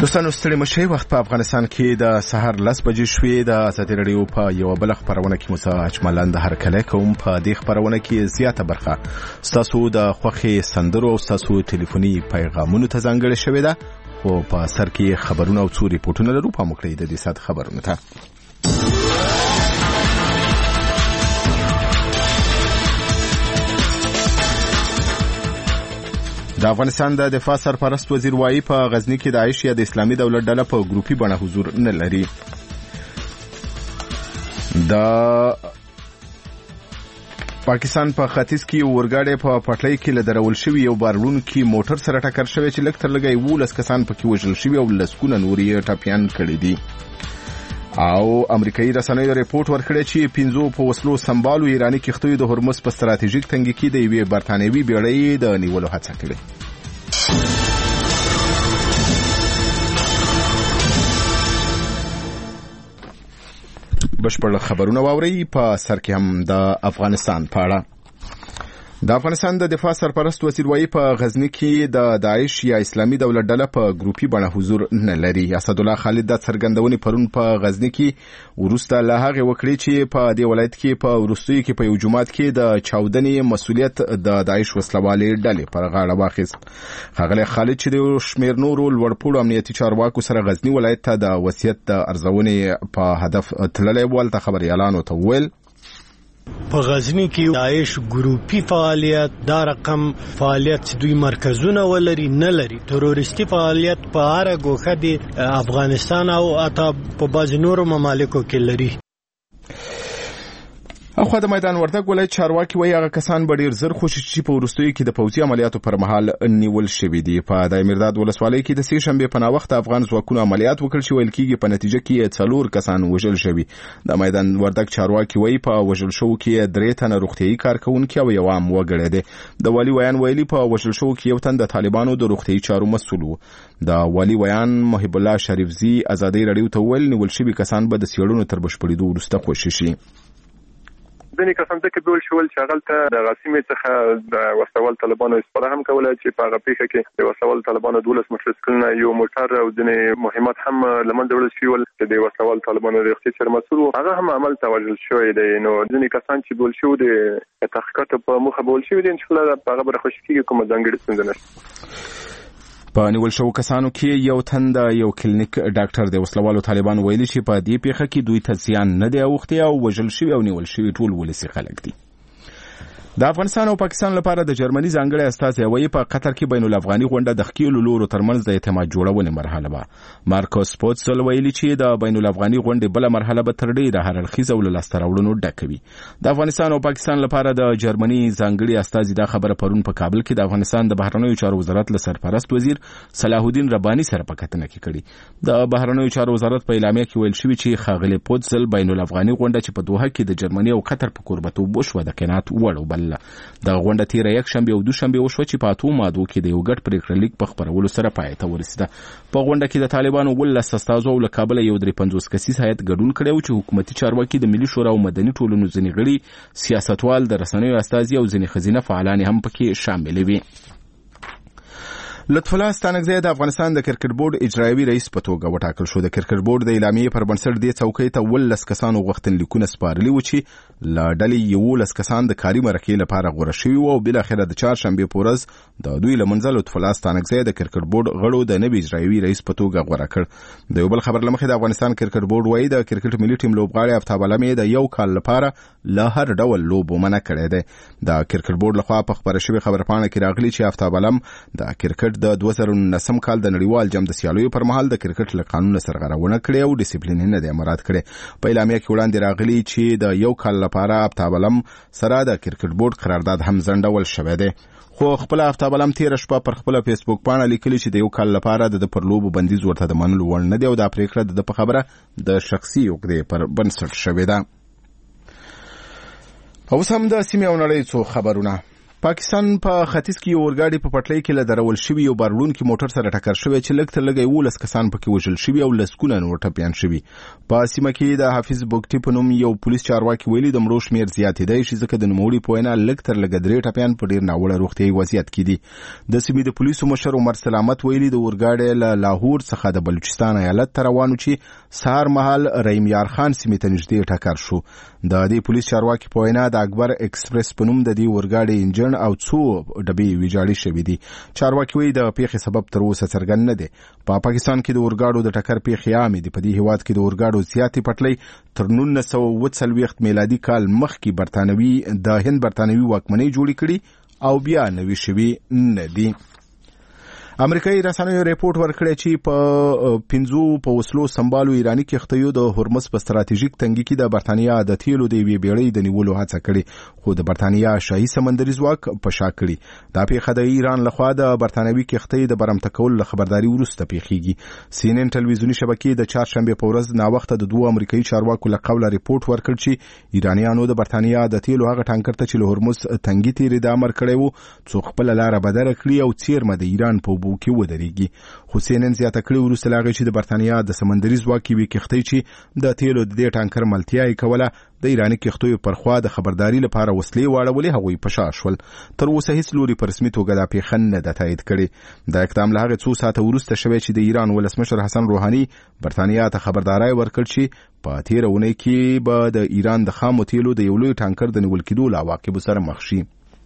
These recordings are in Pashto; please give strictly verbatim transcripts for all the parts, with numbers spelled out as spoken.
دوستانو ستړي مشي وخت په افغانستان کې د سحر لس بجې شوې. د ازادي رادیو په یو بل خبرونه کې موسی اجملان د هر کله کوم په دې خبرونه کې زیاته برخه ستاسو د خوخي سندرو او ستاسو ټلیفوني پیغامونو ته ځانګړې شوې ده. خو په سر کې خبرونه او څو ریپورتونه لرو. په مکړې د دې سات خبرونه ته د افغانستان د دفاع سرپرست وزیر وايي په غزنی کې داعش یا د اسلامي دولت ډله په ګروپي بڼه حضور نه لري. د پاکستان په ختیځ کې اورګاډي په پټلۍ کې لدرول شوی یو بارلون کې موټر سره ټکر شوی چې لږ تر لږه یولس کسان پکې وژل شوي او لسګونه نور یې ټپیان کړي دي. او امریکایي رسنیو ریپورت ورکړی چې پنځو په وسلو سمبالو ایرانی کښتیو د هرمز په ستراتیژیک تنګي کې د یوې برتانوي بیړۍ د نیولو هڅه کړې. بشپړ خبرونه واورئ. په سر کې هم د افغانستان په اړه. د افغانستان د دفاع سرپرست وزیر وايي په غزنی کې د داعش یا اسلامي دولت ډله په ګروپي بڼه حضور نه لري. اسدالله خالد د څرګندونې پرون په غزنی کې ورسته له هغه وکړي چې په دې ولایت کې په ورستیو کې په یو جماعت کې د چاودنې مسؤلیت د داعش وسلوالې ډلې پر غاړه واخیست. ښاغلی خالد چې د شمیر نورو لوړپوړو امنیتي چارواکو سره غزنی ولایت ته د وصیت د ارزونې په هدف تللی و، هلته خبریالانو ته وویل په غزنی کې داعش ګروپي فعالیت دا رقم فعالیت چې دوی مرکزونه ولري نه لري. تروریستي فعالیت په هر ګوښه د افغانستان او اته په بعض نورو ممالکو کې لري. اخو د میدان وردګ ولایت چارواکي وایي هغه کسان به ډیر زر خوشي چې په وروستیو کې د پوځي عملیاتو پر مهال نیول شوي دي. په د میرداد ولسوالۍ کې د سې شنبې په ناوخته افغان ځواکونو عملیات وکړ چې ویل کېږي په نتیجه کې څلور کسان وژل شوي. د میدان وردګ چارواکي وایي په وژل شوو کې درې تنه روغتیايي کارکونکي او یو عام وګړی دی. د والي ویان ویلي په وژل شوو کې یو تن د طالبانو د روغتیايي چارو مسؤل و. د والي ویان محب الله شریفزي ازادي رادیو ته ویل نیول شوي کسان به د څېړنو تر بشپړېدو وروسته خوشي شي. ځینې کسان ځکه بیول شول چې هغلته د غاسمې څخه د وسوال طالبانو استفاده هم کوله چې په هغه پیښه کې د وسوال طالبانو دولس موټرسایکلونه یو موټر او ځینې مهمات هم له منځه وړل شوي ول چې د وسوال طالبانو د روغتیايي چارو مسؤل و. هغه هم عمل ته وژل شوی دی. نو ځینې کسان چې بیول شوي د تحقیقاتو په موخه بیول شوي دي، انشاءالله په هغه به خوشي کېږي، کومه ځانګړې ستونزه نشته. په نیول شوو کسانو کې یو تن د یو کلینیک ډاکټر دی. وسلوالو طالبان ویلي چې په دې پیښه کې دوی ته زیان نه دی اوښتی او وژل شوي او نیول شوي ټول ولسي خلک دي. د افغانستان او پاکستان لپاره د جرمني ځانګړی استازی وایي په قطر کې بین الافغاني غونډه د ښکیلو لورو ترمنځ د اعتماد جوړونې مرحله وه. مارکوس پوتسل ویلي چې د بین الافغاني غونډې بله مرحله به تر ډېره هر اړخیزه او له لاسته راوړنو ډکه وي. د افغانستان او پاکستان لپاره د جرمني ځانګړي استازي دا خبره پرون په کابل کې د افغانستان د بهرنیو چارو وزارت له سرپرست وزیر صلاح الدین رباني سره په کتنه کې کړي. د بهرنیو چارو وزارت په اعلامیه کې ویل شوي چې ښاغلی پوتسل بین الافغاني غونډه چې په دوحه کې د جرمني او قطر په کوربتوب وشوه د قناعت وړ وبلله. د غونډه تیره یک شنبه او دوشنبه وشوه چې په اتو مادو کې د یو ګډ پریکړه لیک په خپرولو سره پای ته ورسېده. په غونډه کې د طالبانو ولس استازو او له کابله یو درې پنځوس کسیز هیئت ګډون کړی و چې حکومتي چارواکي د ملي شورا او مدني ټولنو ځینې غړي، سیاستوال، د رسنیو استازي او ځینې ښځینه فعالانې هم پکې شاملې وي. لطف الله ستانکزی د افغانستان د کرکټ بورډ اجرایوي رئیس په توګه وټاکل شو. د کرکټ بورډ د اعلامیې پر بنسټ دې څوکۍ ته ولس کسانو غوښتنلیکونه سپارلي وو چې له ډلې یولس کسان د کاري مرکې لپاره غوره شوي وو او بالاخره د چهارشنبې په ورځ د دوی له منځه لطف الله ستانکزی د کرکټ بورډ غړو د نوي اجرایوي رئیس په توګه غوره کړ. د یو بل خبر له مخې د افغانستان کرکټ بورډ وایي د کرکټ ملي ټیم لوبغاړی افتاب علم د یو کال لپاره له هر ډول لوبو منع کړی دی. د کرکټ بورډ لخوا په خپره شوې خبرپاڼه کې راغلي چې افتاب علم د کرکټ د دوه زره نولسم کال د نړیوال جام د سیالیو پر مهال د کرکټ له قانون سرغړونه کړې او ډیسپلین نه دی مراعات کړی. په اعلامیه کې وړاندې راغلي چې د یو کال لپاره افتاب علم سره د کرکټ بورډ قرارداد هم ځنډول شوی دی. خو خپل افتاب علم تیر شپه پر خپل فیسبوک پاڼه لیکلي چې د یو کال لپاره د پر لوبو بندیز ورته د منلو وړ نه دی او دا پریکړه د په خبره د شخصي عقدې پر بنسټ شوې ده. اوس هم د سیمې او نړۍ څو خبرونه. پاکستان په ختیځ کې یو اورګاډي په پټلۍ کې له درول شوي یو بارلونکي موټر سره ټکر شوی چې لږ تر لږه یولس کسان پکې وژل شوي او لسګونه نور ټپیان شوي. په سیمه کې د حافظ بوګټي په نوم یو پولیس چارواکي ویلي د مړو شمېر زیاتېدی شي ځکه د نوموړي په وینا لږ تر لږه درې ټپیان په ډېر ناوړه روغتیایي وضعیت کې دي. د سیمې د پولیسو مشر عمر سلامت ویلي د اورګاډي له لاهور څخه د بلوچستان ایالت ته روان و چې سهار مهال رحیم یار خان سیمې ته نږدې ټکر شو. د دې پولیس چارواکي په وینا د اکبر ایکسپریس په نوم د دې اورګاډي انجن او څو ډبې ویجاړې شوې دي. چارواکي وایي د پیښې سبب تر اوسه څرګند نه دی. په پاکستان کې د اورګاډو د ټکر پیښې عامې دي. په دې هیواد کې د اورګاډو زیاتې پټلۍ تر نولس سوه اوه څلوېښت میلادي کال مخکې برتانوي د هند برتانوي واکمنۍ جوړې کړي او بیا نوي شوي نه دي. امریکایي رسنیو ریپورت ورکړی چې په پنځو په وسلو سمبالو ایرانی کښتیو د هرمز په ستراتیژیک تنګي کې د برتانیا د تیلو د یوې بیړۍ د نیولو هڅه کړې خو د برتانیا شاهي سمندري ځواک په شا کړي. دا پیښه د ایران لخوا د برتانوي کښتۍ د برمته کولو له خبرداري وروسته پیښیږي. سی ان ان ټلویزیوني شبکې د چهارشنبې په ورځ ناوخته د دوه امریکایي چارواکو له قوله ریپورت ورکړ چې ایرانیانو د برتانیا د تیلو هغه ټانکر ته چې له هرمز تنګي تیرې د امر کړی وو څو خپل لاره بدله کړي او څیرمه د ایران په اوبو کې ودرېږي. خو سینن زیاته کړې وروسته له هغې چې د برتانیا د سمندري ځواک یوې کښتۍ چې د تیلو د دې ټانکر ملتیا یې کوله د ایراني کښتیو پر خوا د خبرداري لپاره وسلې واړولې هغوی په شا شول. تر اوسه هیڅ لوري په رسمي توګه دا پیښه نه ده تایید کړې. دا اقدام له هغې څو ساعته وروسته شوی چې د ایران ولسمشر حسن روحاني برتانیا ته خبرداری ورکړ چې په تیره اونۍ کې به د ایران د خامو تیلو د یو لوی ټانکر د نیول کېدو له عواقبو سره مخ شي.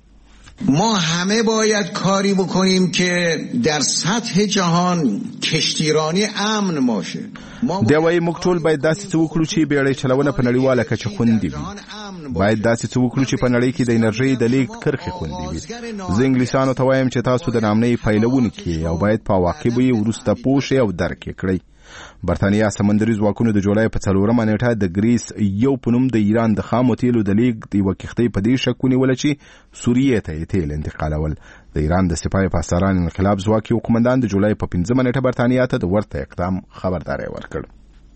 ما همه باید کاری بکنیم که در سطح جهان کشتیرانی امن باشه. دا وایي موږ ټول باید داسې څه وکړو چې بیړۍ چلونه په نړیواله کچه خوندي وي. باید داسې څه وکړو چې په نړۍ کې د انرژۍ د لیږد کرښې خوندي وي. زه انګلیسانو ته وایم چې تاسو د نامنۍ پیلوونکي او باید په عواقبو یې وروسته پوه شئ او درک یې کړئ. برتانیا سمندري ځواکونو د جولای په څلورمه نیټه د ګریس یو په نوم د ایران د خامو تیلو د لیږد یوه کښتۍ په دې شک ونیوله چې سوریې ته یې تیل انتقالول. د ایران د سپاه پاسداران انقلاب ځواک یو قومندان د جولای په پنځمه نیټه برتانیا ته د ورته اقدام خبرداری ورکړ.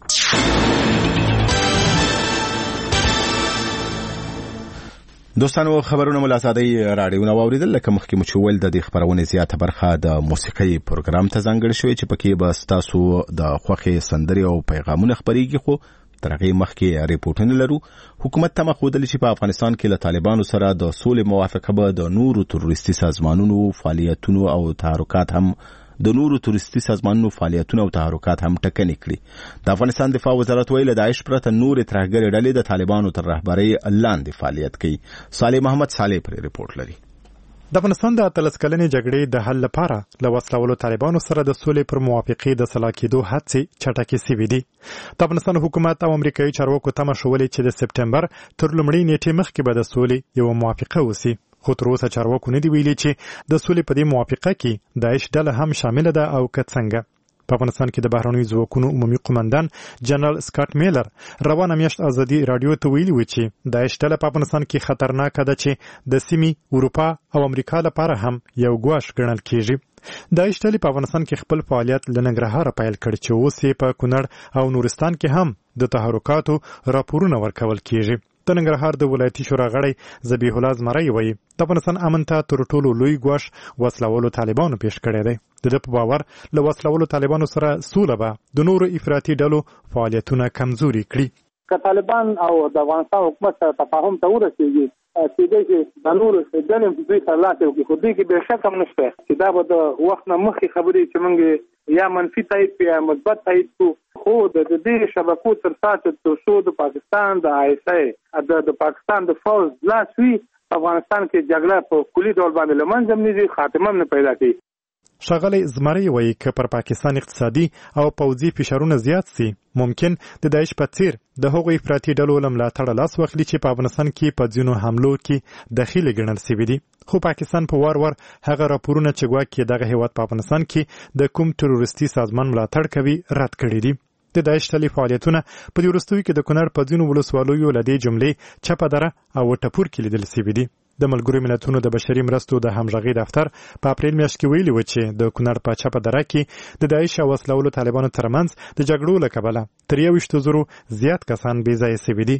دوستانو خبرونه مل آزادۍ راډیو نو اوریدل. لکه مخکې مو چې ویل د دې خبرونې زیاته برخه د موسیقۍ پروګرام ته ځانګړې شوې چې پکې به ستاسو د خوښې سندرې او پیغامونه خپرېږي. خو تر هغې مخکې ریپورټونه لرو. حکومت تمه ښودلې چې په افغانستان کې له طالبانو سره د سولې موافقه به د نورو تروریستي سازمانونو فعالیتونو او تحرکات هم د نورو تروریستي سازمانونو فعالیتونه او تحرکات هم ټکني کړي. د افغانستان دفاع وزارت ویلي د داعش پرته نورې ترهګرې ډلې د طالبانو تر رهبرۍ لاندې فعالیت کوي. صالح محمد صالح پرې ریپورټ لري. د افغانستان د اتلس کلنې جګړې د حل لپاره له وسلوالو طالبانو سره د سولې پر موافقې د سلا کېدو هڅې چټکې سوي دي. د افغانستان حکومت او امریکایي چارواکو تمه ښولې چې د سپټمبر تر لومړۍ نیټې مخکې به د سولې یوه موافقه وسي. خو تر اوسه چارواکو نه دي ویلي چې د سولې په دې موافقه کې داعش ډله هم شامله ده او که څنګه. په افغانستان کې د بهرنیو ځواکونو عمومي قومندان جنرال سکاټ میلر روانه میاشت ازادي راډیو ته ویلي و چې داعش ډله په افغانستان کې خطرناکه ده چې د سیمې اروپا او امریکا لپاره هم یو ګواښ ګڼل کېږي. داعش ډلې په افغانستان کې خپل فعالیت له ننګرهاره پیل کړ چې اوس یې په کونړ او نورستان کې هم د تحرکاتو راپورونه ورکول کېږي. د ننګرهار د ولایتي شورا غړی ذبیح الله زمری وایي د افغانستان امن ته تر ټولو لوی ګواښ وسلوالو طالبانو پیش کړی دی. د ده په باور له وسلوالو طالبانو سره سوله به د نورو افراطي ډلو فعالیتونه کمزوري کړي. که طالبان او د افغانستان حکومت سره تفاهم ته ورسېږي کېدای شي د نورو ډلې دوی سره لاس یو کړي. خو دوی کې بېشکه هم نشته چې دا به د وخت نه مخکې خبرې چې موږ یا منفي تایید کړو یا مثبت تایید کړو. خو د دې شبکو تر ساته تر څو د پاکستان د آی اس آی د پاکستان د فوج لاس وي افغانستان کې جګړه په کلي ډول باندې له منځه نه ځي، خاتمه نه پیدا کوي. ښاغلی زمری وایي که پر پاکستان اقتصادي او پوځي فشارونه زیات سي ممکن د داعش په څیر د هغو افراطي ډلو له ملاتړه لاس واخلي چې په افغانستان کې په ځینو حملو کې دخیلې ګڼل سوي دي. خو پاکستان په وار وار هغه راپورونه چې ګواکې دغه هیواد په افغانستان کې د کوم تروریستي سازمان ملاتړ کوي رد کړي دي. د داعش ډلې فعالیتونه په دې وروستیو کې د کونړ په ځینو ولسوالیو له دې جملې چپه دره او ټپور کې لیدل سوي دي. د ملګرو ملتونو د بشري مرستو د همغږۍ دفتر په اپریل میاشت کې ویلي و چې د کونړ په چپه دره کې د داعش او وسلوالو طالبانو ترمنځ د جګړو له کبله تر یوویشتو زرو زیات کسان بې ځایه سوي دي.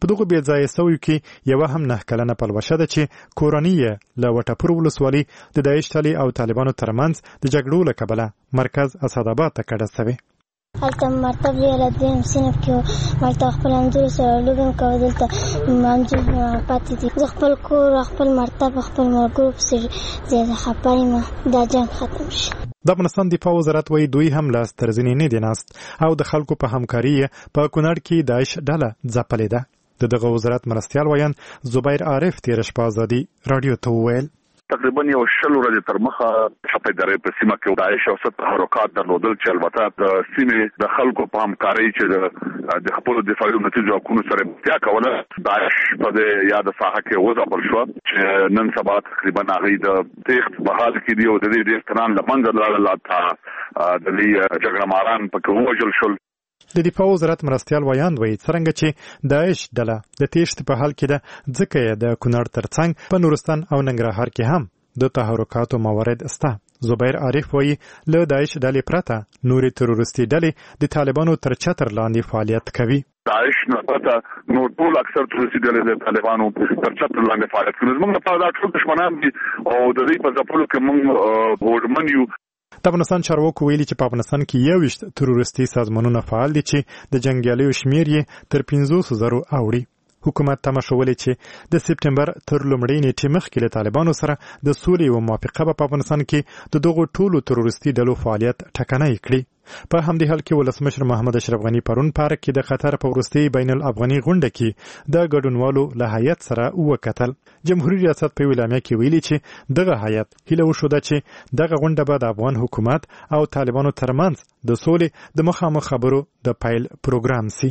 په دغه بې ځایه سویو کې یوه هم نه کلنه پلوشه ده چې کورنۍ یې له وټپور ولسوالۍ د داعش ډلې او طالبانو ترمنځ د جګړو له کبله مرکز اسداباد ته کډه سوې. هلته مرتب یې دویم صنف کې وو، هلته خپل همزولو سره لوبې مې کوه، دلته همزول پاتې دي. زه خپل کور خپل مرتب خپل ملګرو پسې زیاده خفه یم دا جنګ ختم شي. د افغانستان دفاع وزارت وایي دوی هم لاس تر زنې نه دي ناست او د خلکو په همکاري په کونړ کې داعش ډله ځپلې ده. د دغه وزارت مرستیال ویان زبیر عارف تېره شپه ازادي راډیو ته وویل تقریبا یو شل ورځې تر مخه چپه درې په سیمه کې داعش او ست تحرکات درلودل چې البته د سیمې د خلکو په همکارۍ چې د خپل دفاعي نتیجو حقونو سره بیا کوله داعش په دې یاد ساحه کې وځپل شو چې نن سبا تقریبا هغه د تخت په حال کې دی او د دې ډیرتنان لمنځه لاړل تا د دې جګړه ماران په کې وژل شول. د دفاع وزارت مرستیال ویاند وایي څرنګه چې داعش ډله د تیښتې په حال کې ده ځکه یې د کونړ ترڅنګ په نورستان او ننګرهار کې هم د تحرکاتو موارد شته. زبیر عارف وایي له داعش ډلې پرته نورې تروریستي ډلې د طالبانو تر چتر لاندې فعالیت کوي. داعش نه پته نو ټول اکثر تروریستي ډلې د طالبانو تر چتر لاندې فعالیت کوي. موږ په دا ټول دښمنان دي او د دې په ځپلو کې موږ هوډمن یو. د افغانستان چارواکو ویلي چې په افغانستان کې یوویشت تروریستي سازمانونه فعال دي چې د جنګیالیو شمیر یې تر پنځوسو زرو اوړي. حکومت تمه شولې چې د سپټمبر تر لومړۍ نیټې مخکې له طالبانو سره د سولې یوه موافقه به په افغانستان کې د دغو ټولو تروریستي ډلو فعالیت ټکنی کړي. په همدې حال کې ولسمشر محمد اشرف غني پرون پارک کې د قطر په وروستۍ بین الافغاني غونډه کې د ګډونوالو له هیئت سره وکتل. جمهوریت ریاست په اعلامیه کې ویلي چې دغه هیئت هیله وښوده چې دغه غونډه به د افغان حکومت او طالبانو ترمنځ د سولې د مخامخ خبرو د پیل پروګرام سي.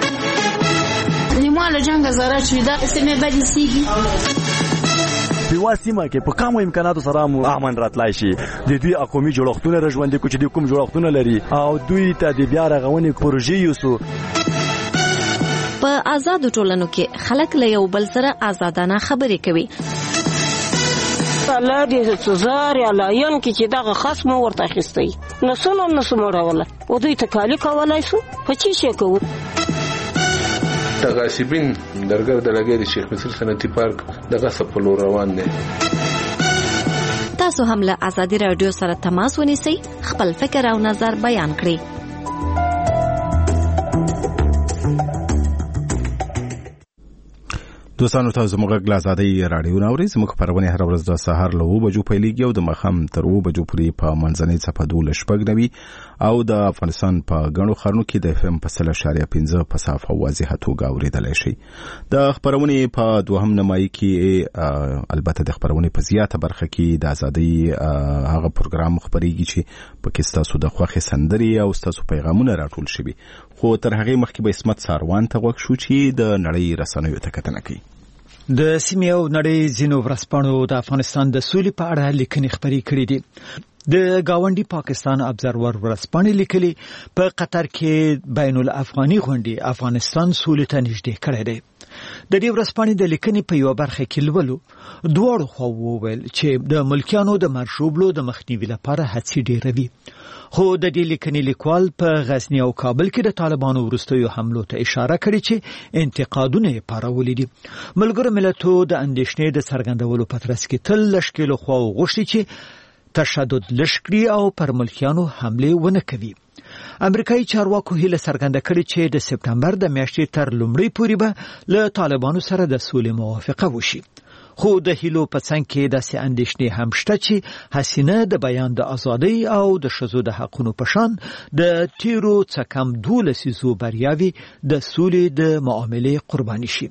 لیمواله جنګ زاره چې دا سیمه بدی سیږي په واسمه کې په کومو امکاناتو سره مو امن راتلای شي. د دوی اقومي جوړښتونه رژوندې کو چې د کوم جوړښتونه لري او دوی ته د بیا رغونې پروژې یوسو. په آزادو ټولنو کې خلک له یو بل سره آزادانه خبرې کوي. الله دې سزار یا لاین کې چې دغه خاص مو ورته اخیستی نسونو نسمو راوله او دوی تکالی کولای شو په چی شي کوو. تغاصبین درګر د لګي د شیخ مصر صنعتي پارک دغه سپلو روان دي. تاسو هم له آزادي رادیو سره تماس ونیسئ، خپل فکر او نظر بیان کړئ. دوستانو ته زموږ غږ له ازادۍ راډیو ناوري زموږ خپرونې هر ورځ د سهار له اوه بجو پیلېږي او د ماښام تر اوه بجو پورې په منځنۍ څپه دولس شپږ نوي او د افغانستان په ګڼو ښارونو کې د اف ام په سل اشاریه پنځه په صافه واضحه توګه اورېدلی شي. د خپرونې په دوهم نیمایي کې البته د خپرونې په زیاته برخه کې د ازادۍ هغه پروګرام خپرېږي چې پکې ستاسو د خوښې سندرې او ستاسو پیغامونه راټول شوي. خو تر هغې مخکې به عصمت ساروان ته غوږ شو چې د نړۍ رسنیو ته کتنه کوي. د سیمې او نړۍ ځینو ورځپاڼو د افغانستان د سولې په اړه لیکنې خپرې کړې دي. د گاونډي پاکستان ابزرور ورځپاڼې لیکلي په قطر کې بین الافغاني غونډې افغانستان سولې ته نږدې کړی دی. د دې ورځپاڼې د لیکنې په یوه برخه کې لولو دواړو خواوو وویل چې د ملکیانو د مرشوبلو د مخنیوي لپاره هڅې ډېروي. خو د دې لیکنې لیکوال په غزنی او کابل کې د طالبانو وروستیو حملو ته اشاره کړې چې انتقادونه یې پارولي دي. ملګرو ملتو د اندېښنې د څرګندولو په ترڅ کې تل له ښکېلو خواوو غوښتي چې تشدد لږ کړي او پر ملکیانو حملې ونه کوي. امریکایي چارواکو هیله څرګنده کړې چې د سپټمبر د میاشتې تر لومړۍ پورې به له طالبانو سره د سولې موافقه وشي. خو د هیلو په څنګ کې داسې اندېښنې هم شته چې حسینه د بیان د ازادۍ او د ښځو د حقونو په شان د تیرو څه کم دولسیزو بریاوې د سولې د معاملې قرباني شي.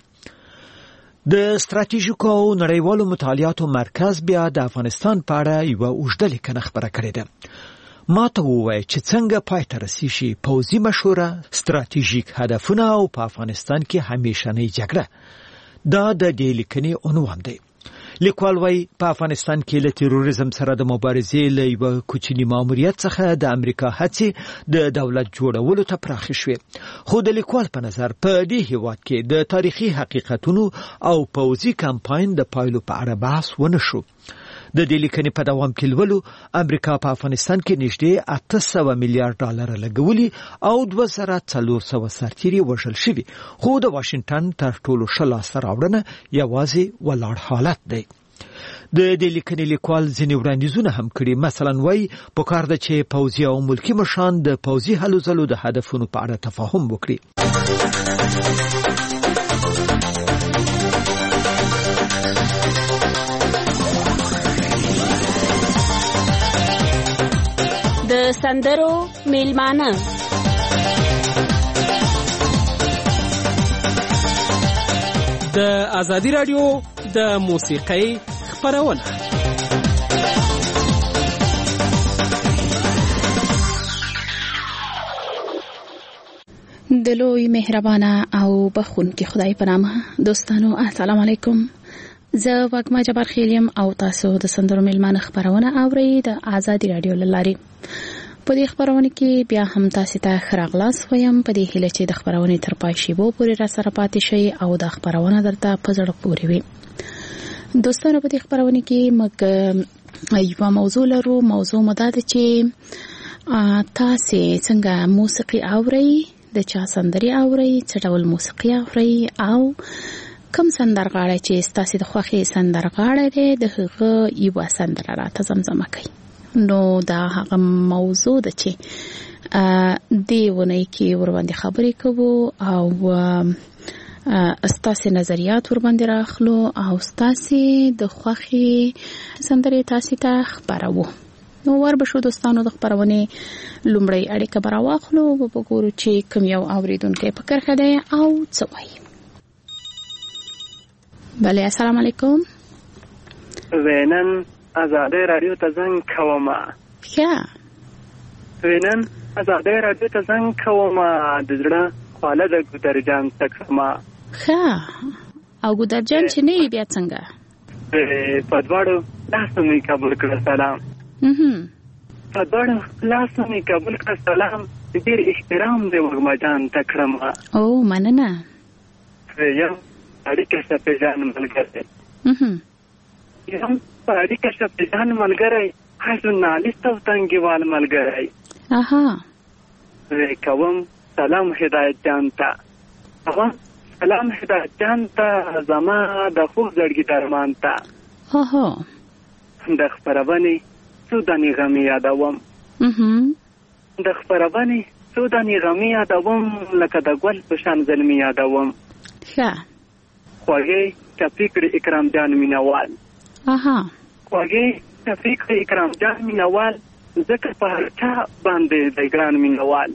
د ستراتیژیکو او نړیوالو مطالعاتو مرکز بیا د افغانستان په اړه یوه اوږده لیکنه خپره کړې ده. ما ته ووایه چې څنګه پای ته رسیږي پوځي مشوره، ستراتیژیک هدفونه او په افغانستان کې همیشنۍ جګړه. دا د دې لیکنې عنوان دی. لیکوال وايي په افغانستان کې له تروریزم سره د مبارزې له یوه کوچني ماموریت څخه د امریکا هڅې د دولت جوړولو ته پراخې شوې. خو د لیکوال په نظر په دې هیواد کې د تاریخي حقیقتونو او پوځي کمپاین د پایلو په اړه بحث ونه شو. د دې لیکنې په دوام کې لولو امریکا په افغانستان کې نږدې اته سوه میلیارډ ډالر لګولي او دوه زره څلور سوه سرتیري وژل شوي، خو د واشنگټن تر ټولو ښه لاسته راوړنه یوازې ولاړ حالت دی. د دې لیکنې لیکوال ځینې وړاندیزونه هم کړي، مثلا وایي پکار ده چې پوځي او ملکي مشران د پوځي هلو ځلو د هدفونو په اړه تفاهم وکړي. د سندرو میلمانه د ازادي رادیو د موسیقۍ خپرونه. د لوی مهربانه او بخښونکي خدای په نامه. دوستانو السلام علیکم، زه وګما جبار خیلیم او تاسو د سندرو میلمانه خبرونه اورئ د ازادي رادیو لاري. په دې خبرونه کې بیا هم تاسو ته خراغلاس وایم په دې هیله چې د خبرونه تر پای شي وو پورې را سره پاتې شي او د خبرونه درته په زړه پورې وي. دوستانو په دې خبرونه کې موږ یو موضوع لرو. موضوع مدد چې تاسو څنګه موسیقي اورئ، د چا سندري اورئ، څه ډول موسیقي اورئ او کوم سندرغاړی چې تاسو د خوښي سندرغاړی دی د هغه یو سندره راته زمزمه کوي. نو دا هغه موضوع ده چې دی ونه کې ور باندې خبرې کوو او استاسي نظریات ور باندې راخلو او استاسي د خوښي سندري تاسو ته خبرو. نو ور بشو دوستانو د خبرونه لومړی اړیکه براواخلو او وګورو چې کوم یو اوریدونکو په کرخه دی او څه وایي. بله السلام علیکم. وینن ازادي رادیو ته زنګ کوم. ښه وینن ازادي رادیو ته زنګ کوم د زړه خاله د ګودرجان تکما. ښه او ګودرجان چې نه بیا څنګه په دواړو لاسو می قبول کړ سلام. هم په دواړو لاسو می قبول کړ سلام. ډیر احترام دې وګما جان تکړم. او مننه. یم اړیکه شپېجان ملګری. هم یم اړیکه شپېجان ملګری حسنالیست او تنګیوال ملګری. اها کوم سلام هدایت جان ته. کوم سلام هدایت جان ته زما د خوب زړګي درمان ته. اها د خبرونه سودانی غمی یادوم. اها د خبرونه سودانی غمی یادوم لکه د ګل په شان زلمی یادوم. ښه خوږی شفیق اکرام جان مینوال. اها خوږی شفیق اکرام جان مینوال ذکر په هر چا باندې د ګران مینوال.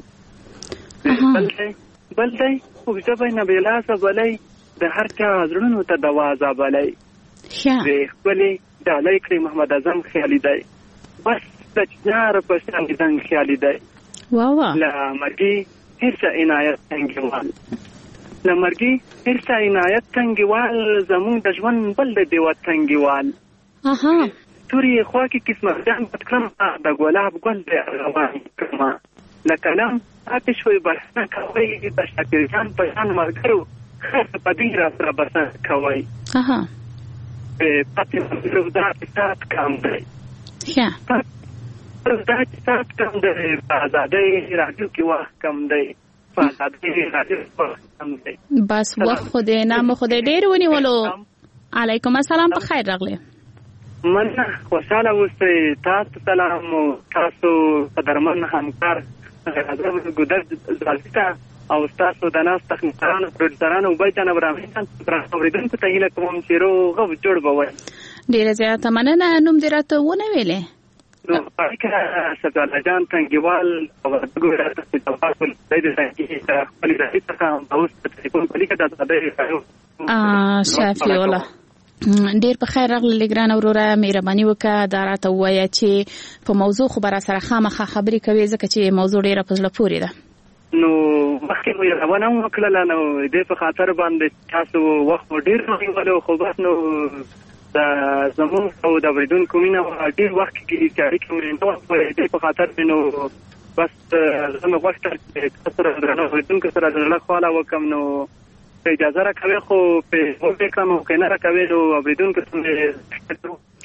بل دی بل دی خوږه نه بلا سبلای د هر چا زړونو ته دروازه بلای. ښه د خپلې ډالۍ کړی محمد اعظم خیالي دی. بس د چنار په شان دنګ خیالي دی. وا وا لا مرګي هیڅ عنایت څنګهوال لمرګي هیڅ عنایت څنګهوال زمون د ژوند بل د دیوت څنګهوال. اها توري خوا کې قسمت جان پټکم د ګلاب ګل د روان کما لکلم آتش وي بسنه کوي د شکر جان په شان مرګرو په دې را سره بسنه کوي. اها پاتې روزا کې سات کم دی. ښه روزا کې سات کم دی. آزادۍ رادیو کې وخت کم دی. آزادۍ رادیو کم دی. بس وخت خو دې نام خو دې ډېر ونیولو. علیکم السلام په خیر راغلی. مننه خوشاله اوسئ. تاسو سلام او تاسو قدرمن همکار غزل ګودر زالتا او تاسو د ناس تخنیکانو پروډوسرانو او بای جان ابراهیم تاسو اوریدونکو ته هیله کوم چې روغ جوړ بوي. ډیره زیاته مننه. نوم دې راته ونه ویلې؟ نو اړیکه سپاله جان تنګیوال او ګورا تاسو ته تاسو د دې ځای خپل ځای څخه اوس په ټلیفون کې کده ده. ا شافي ولا ډیر په خیر راغلی لګران اوروره مهرباني وکړه دا راته وایي چې په موضوع خبره سره خامخا خبرې کوي ځکه چې موضوع ډیره په زړه پورې ده. نو مخکې مې روانه وکړله نو دې په خاطر باندې تاسو وخت ډیر نیولو خو بس نو د زمون او د اوریدونکو مینه ډیر وخت کې اړیکې مې نو دې په خاطر نو بس زموږ وخت تاسو سره درنو اوریدونکو سره د خپل وکم نو اجازه راکوي خو په وګړو کوم کنه راکوي نو اوریدونکو څنګه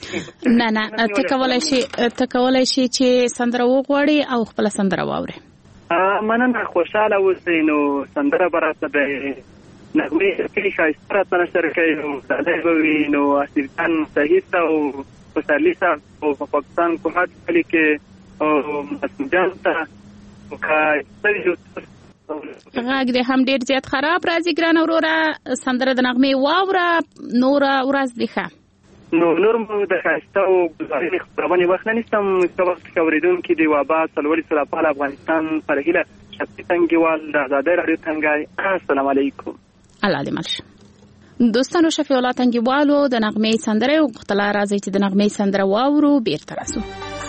نه نه ته کولای شي ته کولای شي چې سندره وغواړي او خپل سندره واوري. مننه، خوشاله اوسئ. نو سندره براته به نغمې کې ښایسته راته نشر کوي نو ډالۍ به وي. نو آصف جان صحیح ته او خوشحالي صاحب او په پاکستان کوهات کلي کې او مسعود جان ته غږ دې هم ډېر زیات خراب راځي ګرانه وروره. سندره د نغمې واوره نوره ورځ دې ښه. نو نور مو د ښایسته او ګزارې خپرونې وخت نه نیسم. ښه وخت کې اورېدونکي د یو آباد سرلوړي سوله افغانستان پر هیله شخصي تنګیوال د ازادۍ راډیو تنګی، السلام علیکم. الله دې مل شه. دوستانو شفیع الله تنګیوالو د نغمې سندره وغوښتله. راځئ چې د نغمې سندره واورو بیرته راسو.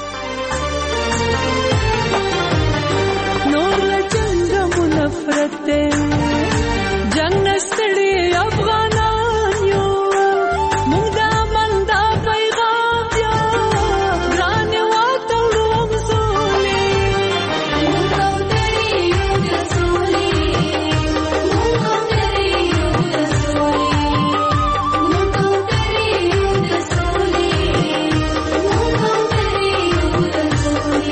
نور له جنګه مو نفرت دی، جنګ نه ستړي افغانان یو، موږ د امن دا پیغام یا ګرانې واته وړو سولې، موږ کوترې یو د سولې، موږ کوترې یو د سولې، موږ کوترې یو د سولې، موږ کوترې یو د سولې.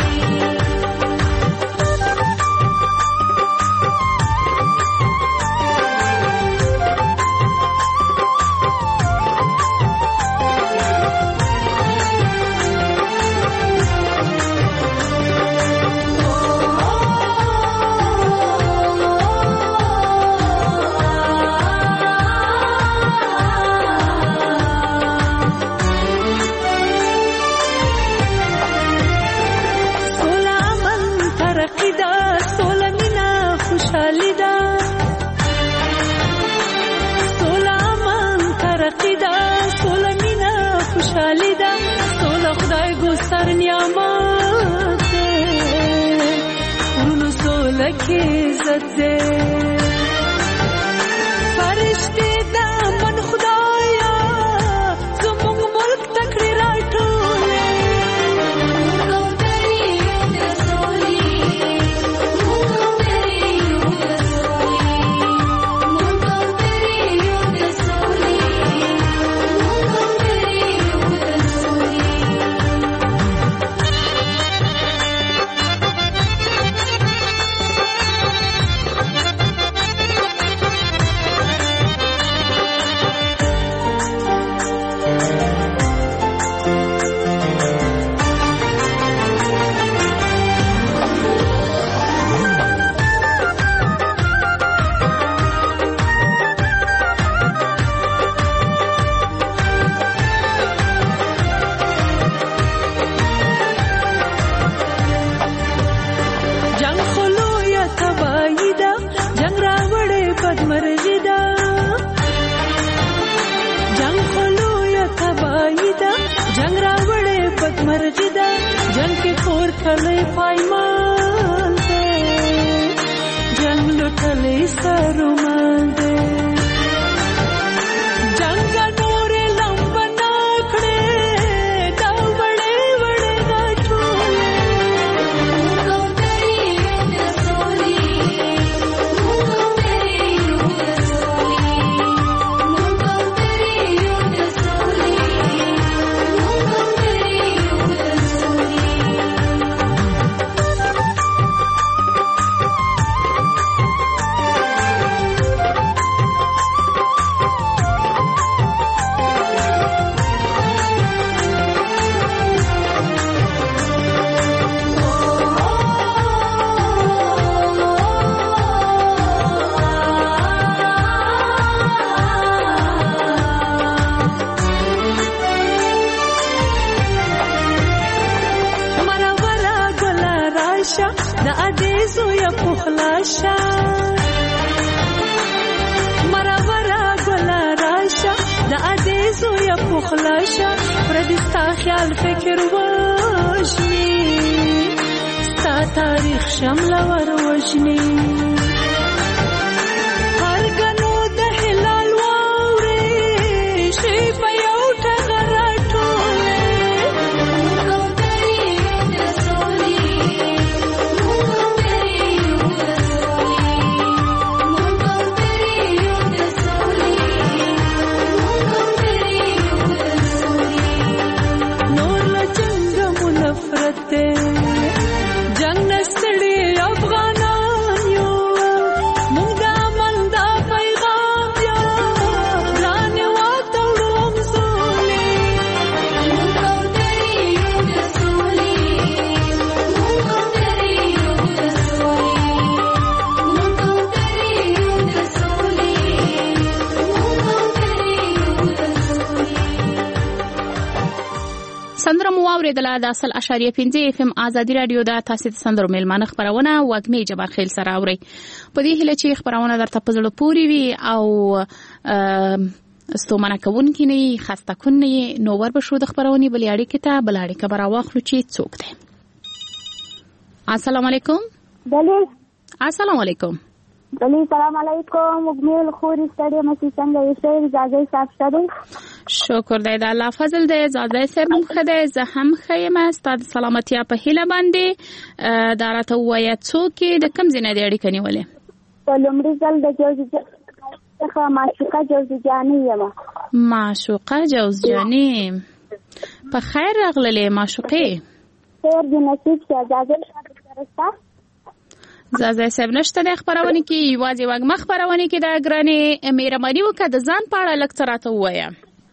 اوریدله د اصل اشاریه پنځه اف ام ازادي رادیو د تاسو د سندرو میلمانه خبرونه وګمې جبار خیل سره اوري په دې هله چې خبرونه درته په زړه پوري وي او ستومنه کوونکې نه خسته کون نه نو ور به شو د خبرونې بلې اړیکې ته بل اړیکه به راواخلو چې څوک دی. السلام علیکم. دلیل. السلام علیکم. دلیل سلام علیکم. وګمېل خوري ستړي مې څنګه یې شي زاګي صاحب شته. شکر دی د الله فضل دی. زاده صاحب مخده زه هم خیم ستاسو سلامتی په هیله باندې دا راته وایي څوک د کوم ځای نه دی اړیکه نیولې؟ په لومړي ځل د جوزي څخه معشوقه جوزجاني یم. معشوقه جوزجاني په خیر راغللې معشوقې. خیر دې نصیب شه. زاده صاحب زازای صاحب نشته د خبرونه کې یوازې وګ خبرونه کې د ګرانې مهرباني وکړه د ځان په اړه لکه راته وایا.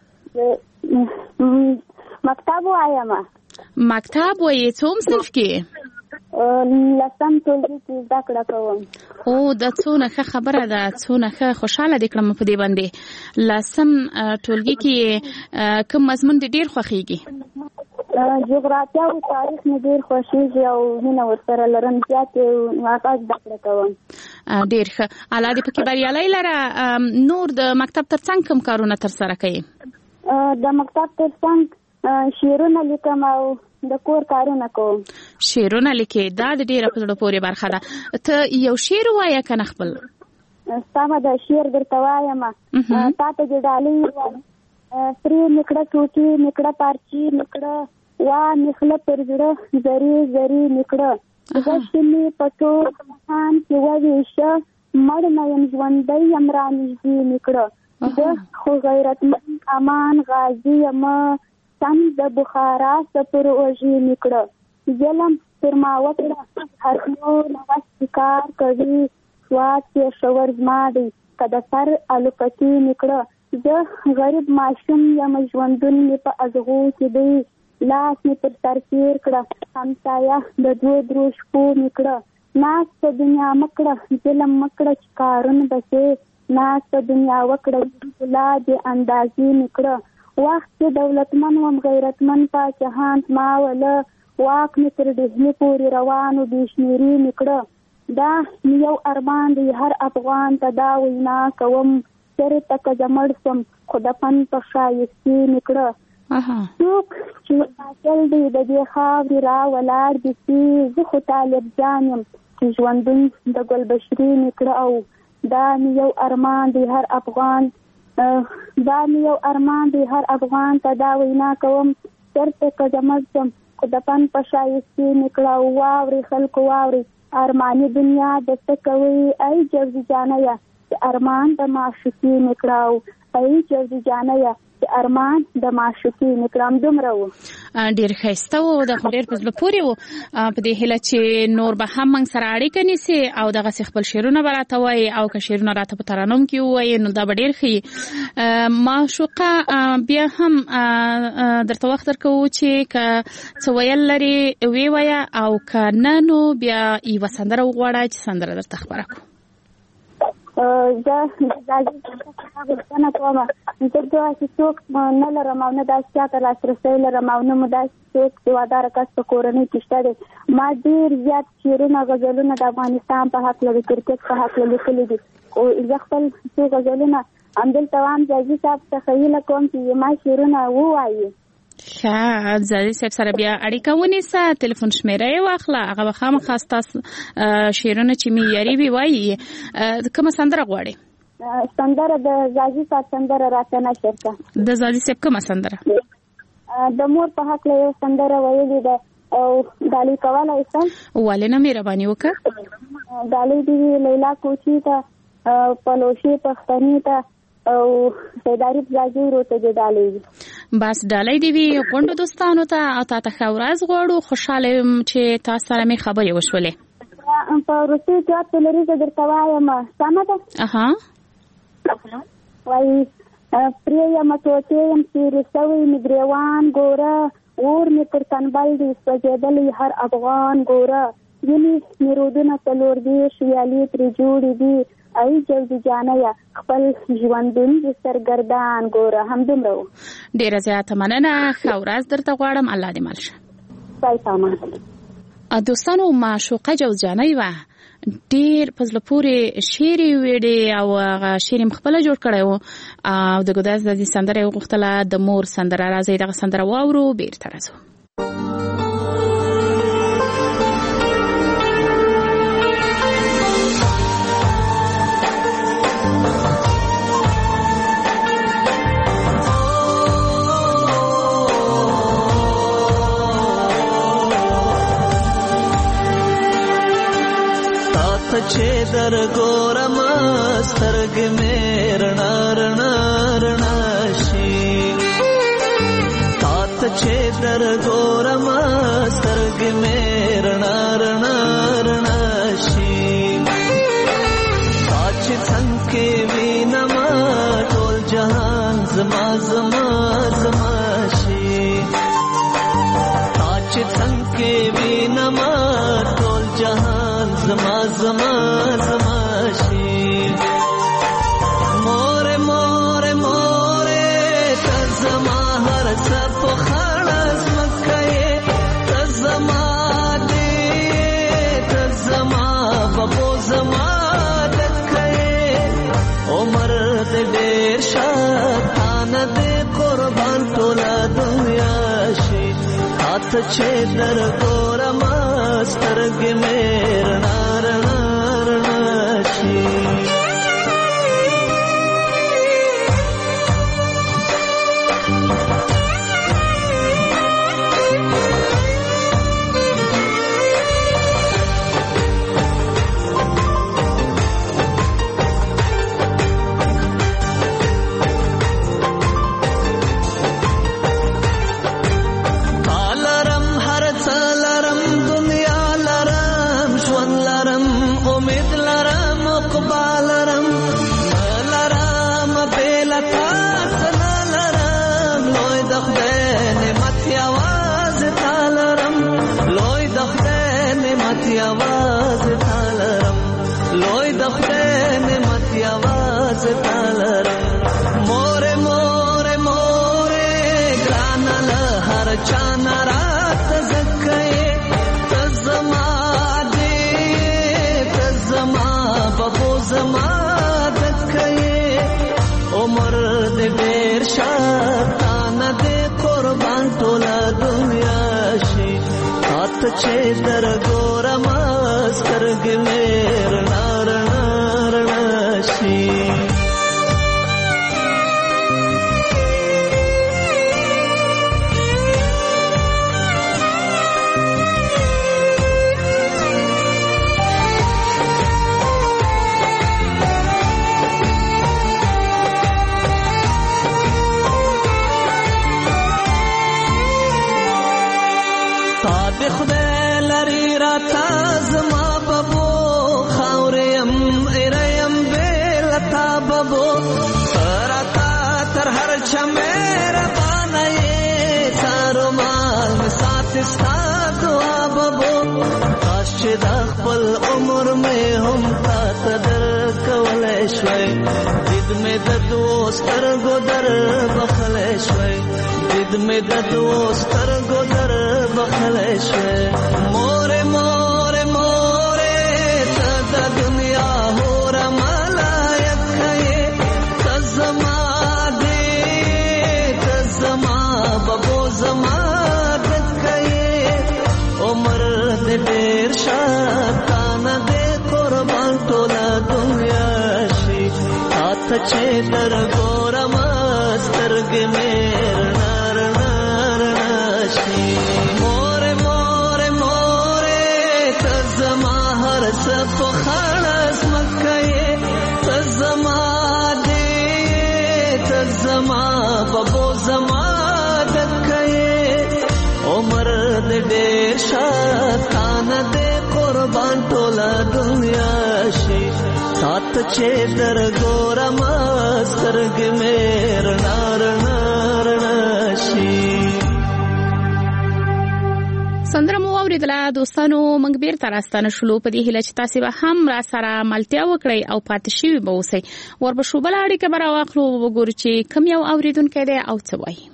مکتب وایم. مکتب وایي څوم صنف کې؟ لسم ټولګي کې زده کړه کوم. او د څونه ښه خبره ده څونه ښه خوشاله دي کړم په دې باندې. لسم ټولګي کې کوم مضمون دې ډېر خوښیږي؟ جغرافیا او تاریخ مې ډېر خوښیږي او مینه ورسره لرم زیات هغه زده کړه کوم. ډېر ښه. الله دې پکې بریالی لره. نور د مکتب ترڅنګ کوم کارونه ترسره کوي؟ د مکتب ترڅنګ شعرونه لیکم او د کور کارونه کوم. شعرونه لیکې دا د ډېره په زړه پورې برخه ده. ته یو شعر وایه که نه خپل؟ سمه ده شعر درته وایم. تا ته دې ډالۍ وایم پرې نکړه ټوټې نکړه پارچې نکړه وا نخله پر زړه زری زری نکړه غشت مې په ټول جهان کې وویشه مړ نه یم ژوندی یم رانږدې نکړه زه خو غیرتمند امان غازي یم سم د بخارا سپر اوږې نکړه ظلم پر ما وکړه هر نو نوست کار کوي سواد پېښور زما دی که د سر الوپکې نکړه زه غریب ماشوم یم ژوندون مې په ازغو کې دی لاس مې پر سر تېر کړه همسایه د دوه درو شپو مې کړه ناز په دنیا مکړه ظلم مکړه چې کارونه بسې ناز په دنیا وکړه ګلا دې اندازې مې کړه وخت چې دولتمن وم غیرتمن پاچاهان ما وله واک مې تر ډهلي پورې روانو بې شمېرې مې کړه دا یو ارمان دی هر افغان ته دا وینا کوم چېرته که زه مړ شم خو د فن په ښایستې مې کړه څوک چې قاتل دی د دې خاورې را ولاړ دي چې زه خو طالب جان یم چې ژوندون د ګلبشرې مې کړه او دا مې یو ارمان دی هر افغان دا مې یو ارمان دی هر افغان ته دا وینا کوم چېرته که زه مړ شم خو د فن په ښایستې مې کړه او واورئ خلکو واورئ ارماني دنیا د څه کوئ ای جوزي جانیه ارمان د معشوقې نکړه ای جوزي جانیه ارمان د معشوقې نکړم دومره و. ډېر ښایسته و د خو ډېر په زړه پورې و. په دې هیله چې نور به هم موږ سره اړیکه نیسي او دغسې خپل شعرونه به راته وایي او که شعرونه راته په ترنم کې ووایي نو دا به ډېر ښه. معشوقه بیا هم درته وخت درکوو چې که څه ویل لري ویې وایه او که نه نو بیا یوه سندره وغواړه چې سندره درته خپره کړو. زه زاګي څخه غوښتنه کوم زه دا چې څوک نه لرم او نه داسې چاته لاسرسی لرم او نه مو داسې څوک سواداره کس په کورنۍ کې شته دی. ما ډېر زیات شعرونه غزلونه د افغانستان په هکله د کرکټ په هکله لیکلي دي خو زه خپل څو غزلونه همدلته وایم زاګي صاحب څخه هیله کوم چې ما شعرونه ووایي. ښه زاده صاحب سره بیا اړیکه ونیسه تلیفون شمیره یې واخله هغه به خامخا ستاسو شعرونه چې معیاري وي وایي. کومه سندره غواړې؟ سندره د زاده صاحب سندره راته نشر کړه. د زاده صاحب کومه سندره؟ د مور په هکله یو سندره ویلې ده او ډالۍ کولی شم؟ ولې نه مهرباني وکړه. ډالۍ دې لیلا کوچي ته پلوشي پښتني ته او سیداري زاګي وروته دې ډالۍ دي. بس ډالۍ دې وي غونډو دوستانو ته او تا ته ښه ورځ غواړو. خوشحاله یم چې تاسو سره مې خبرې وشولې. په روسي جواب تلریزه درته وایم سمه ده؟ اها وایي پرې یم توتې یم تېرې سوی مې ګرېوان ګوره اور مې پر تنبل دی سوځېدلی هر افغان ګوره ځینې مې رودونه څلور دېرش ویالې ترې جوړې دي ای جوزي جانیا خپل ژوندون سرګردان ګوره هم دومره. ډیره زیاته مننه. ښه ورځ درته غواړم. الله دې مل شه. پای سامان دوستانو معشوقه جوز جانۍ وه. ډیر په زړه پورې شعر یې ویډې او هغه شعر یې خپله جوړ کړی و او د ګوداز د دې سندره یې وغوښتله د مور سندره. راځئ دغه سندره واورو بیرته راځو. چې در ګورم سترګې مې رڼا رڼا رڼا شي، تا ته چې در ګورم سترګې مې رڼا رڼا رڼا شي، تا چې څنګه کې وینم ټول جهان زما زما زما شي، تا چې څنګه کې وینم ټول جهان زما زما زما شي. مور مور مور ته زما هر څه په خړس مکه ته زما دې ته زما بابو زما دکې عمر دې ډېر شاتان دې قربان ټول دنیا شي، هات چې در ګورم سترګې مې رڼا رڼا رڼا شي. مور مور مور ګران له هر چا نارات زکه ته زما دې ته زما بابو زما دکه عمر دې ډېر شاتان دې قربان ټول دنیا شي، هات چې در ګورم سترګې مې رڼا رڼا رڼا شي. خدای لري را تا زما بابو خاورم ارم بل تا بابو راتا تر هر چمر باندې سارو مال سات سات دعا بابو کاش د خپل عمر مې هم تا تدر کولای شوي، دید مې د دوستر ګدر بخلای شوي، دید مې د دوستر ګدر بخلای شوي. مور مور مور ته د دنیا هور ملایک یې ته زما دې ته زما بابو زما دکه یې عمر دې ډېر شاتان دې قربان ټول دنیا شي، هات چې در ګورم سترګې مې رڼا رڼا رڼا شي. مور مور مور ته زما هر څه په خړس مکه ته زما دې ته زما بابو زما دکه عمر دې ډېر شاتان دې قربان ټول دنیا شي، هات چې در ګورم سترګې مې رڼا رڼا رڼا شي. سندره مو اوریدله دوستانو موږ بیرته راستانه شولو په دې هیله چې تاسو به هم را سره ملتیا وکړئ او پاتې شوي به اوسئ. ورپسې بله اړیکه به راواخلو وګورو چې کوم یو اوریدونکی دی او څه وایي.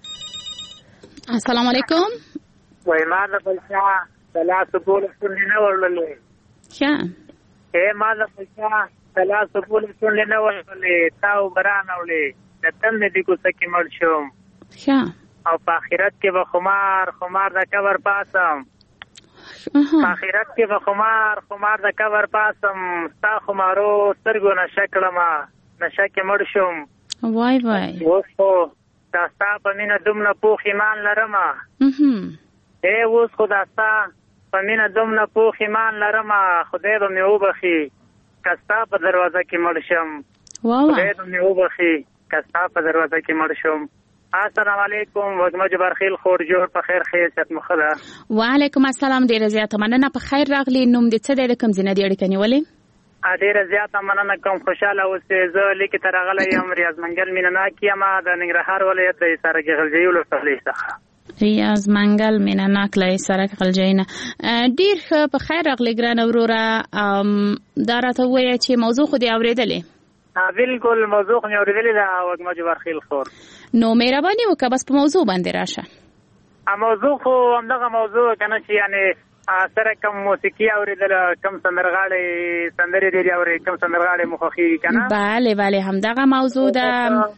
السلام علیکم. وای ما د بلچا ثلاث بول څنګه نه ورللې ښه اے ما د بلچا ثلاث بول څنګه نه ورللې تاو بران اولې د تم دې کو سکه مړ شوم ښه او په آخرت کې به خمار خمار د قبر پاسم په آخرت کې به خمار خمار د قبر پاسم ستا خمارو سترګو نشه کړمه نشه کې مړ شوم. وای وای اوس خو دا ستا په مینه دومره پوخ ایمان لرمه ای اوس خو دا ستا په مینه دومره پوخ ایمان لرمه خدای به مې وبخي که ستا په دروازه کې مړ شم خدای به مې وبخي که ستا په دروازه کې مړ شم. السلام علیکم وګما جبار خیل خور جوړ په خیر خیرت مخدا. وعلیکم السلام ډیره زیاته مننه په خیر راغلی. نوم دې څه دی د کوم ځای دی اړیکه نیولې؟ ډیره زیاته مننه کوم خوشاله اوسې زه لیکي تر غلې یم ریاض منګل مینناک یم د ننګرهار ولایت د سرګ غلجی ولسوالۍ څخه. ریاض منګل مینناک لای سرګ غلجی نه ډیر ښه په خیر راغلی ګران وروره. دا راته وایي چې موضوع خو دې اورېدلې؟ بالکل موضوع مې اورېدلې ده وګما جبار خیل خور. نو مهرباني وکړه بس په موضوع باندې راشه. ا موضوع خو همدغه موضوع کنه چې یعنی سره کوم موسیقي اوریدل کوم سندرغاړي سندري دی اوري کوم سندرغاړي مخخي کنه. bale bale همدغه موضوع ده.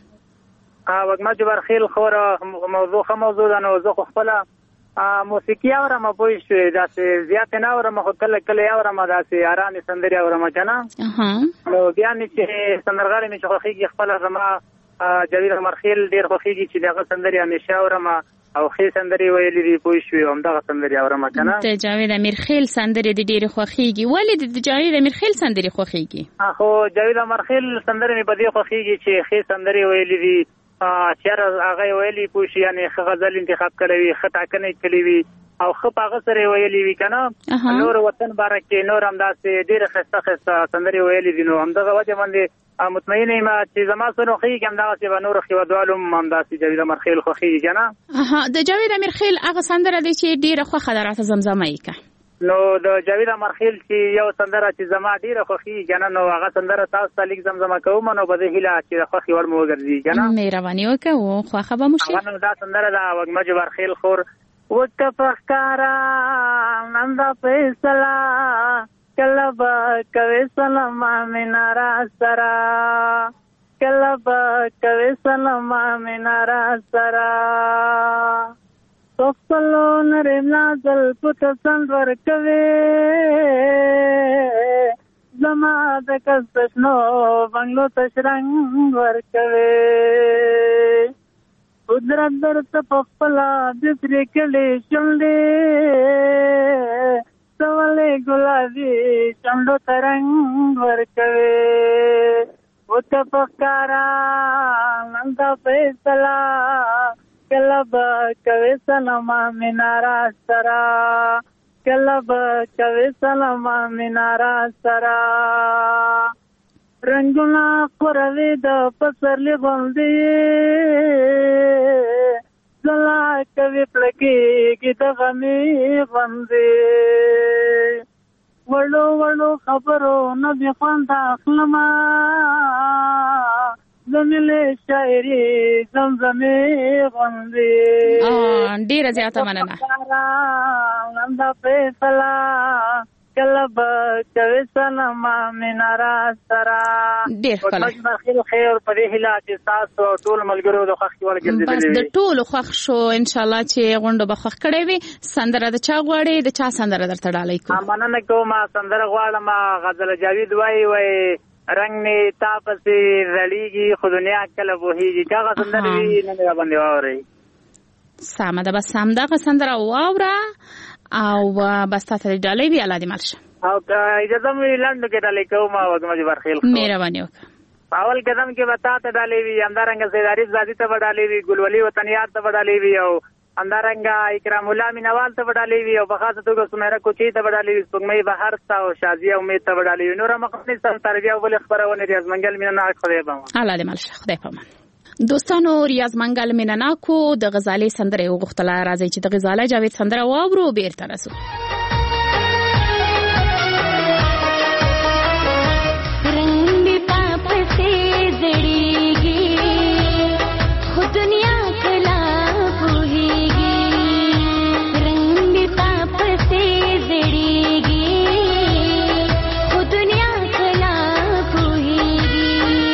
ا وګما جبر خیل خور موضوع خو موضوع ده نو زه خپل موسیقي اورم په پوښ داسې زیات نه اورم خو کله کله اورم داسې آرامي سندري اورم کنه. اها نو بیا مې چې سندرغاړي مې خوخيږي خپل زما جاوید مرخیل ډیر خوخيږي چې دغه سندري همیشه اورم او خې سندري ویلې دی پوه شو هم دغه سندري اورم کنه. ته جاوید مرخیل سندري د ډیر خوخيږي ولې د جاوید مرخیل سندري خوخيږي؟ اخو جاوید مرخیل سندري مې په دې خوخيږي چې خې سندري ویلې دی چیر هغه ویلې پوه شي یعنی غزل انتخاب کړی خطا کنه کړی وي او خپ هغه سره ویلې وی کنه. نور وطن بارکه نور هم داسې ډیر خسته خسته سندري ویلې دي نو هم دغه وجه باندې مطمئنه ما چې زما سره خو کوم دا چې نور خو دوالم هم داسې جاوید مرخیل خو خي کنه. اها د جاوید مرخیل هغه سندره دي چې ډیره خو خدرات زمزمه یې کا. نو د جاوید مرخیل چې یو سندره چې زما ډیره خو خي کنه نو هغه سندره تاسو ته لیک زمزمه کوم نو به هیله چې خو خي ور مو ګرځي کنه. مهرباني وکړه خو خبر مو شي. نو دا سندره دا وګما جبر خیل خور وتفکرا نندا فیصلا کلبا کوي سلام مینارا سرا کلبا کوي سلام مینارا سرا توفلو نرنا دل پت سنور کوي زما د کسنو بنگلو تشرنګ ور کوي قدرت درت پخپلا دسری کلی شملې سوالې ګلابي چمډو ترنګ ورکوي وتفکرا نندا فیصلا کلب کوي سلام مینارا سرا کلب کوي سلام مینارا سرا رنگنا پروي د پسرلي باندې زلا کوي پلکي کی د غمي باندې ولو ولو خبرو نبي خوان داخلما زميله شاعري زمزمي باندې اه ډیره زیاته مننه نندا فیصلا کلب کوي سلام مینارا سرا ډیر کله خیر خیر په دې هلا چې تاسو ټول ملګرو د خوښ ول ګرځېدل بس د ټول خوښ شو ان شاء الله چې غونډه به خوښ کړي وي سندره د چا غواړي د چا سندره درته ډالۍ کوم مننه کوم سندره غواړم غزل جاوید وای وای رنگ می تاپسي رړیږي خو دنیا کله وهیږي کاغه سندره وی نه باندې واره سامه ده بس سم دغه سندره واوره او بس تاسو ډالۍ وی الله دې مالشه او اجازه مې لاندې کې ډالۍ کوم او د مجبر خیل مهرباني وکړه اول قدم کې وتا ته ډالۍ وی همدارنګ زیداری زادي ته ډالۍ وی ګلولي وطنیات ته ډالۍ وی او همدارنګ اکرام الله مینوال ته ډالۍ وی او بخاطر توګه سمیره کوچی ته ډالۍ وی سپګمې بهر تا او شازیه امید ته ډالۍ وی نور مخنی سم تربیه ول خبرونه ریاض منګل مینه نه خدای په الله دې مالشه خدای په دوستانو ریاض منګل مینناکو د غزالې سندره وغوښتله. راځي چې د غزاله جاوید سندره واورو بیرته راسو. रंग पाप से जड़ेगी खुद दुनिया खला होएगी रंग पाप से जड़ेगी खुद दुनिया खला होएगी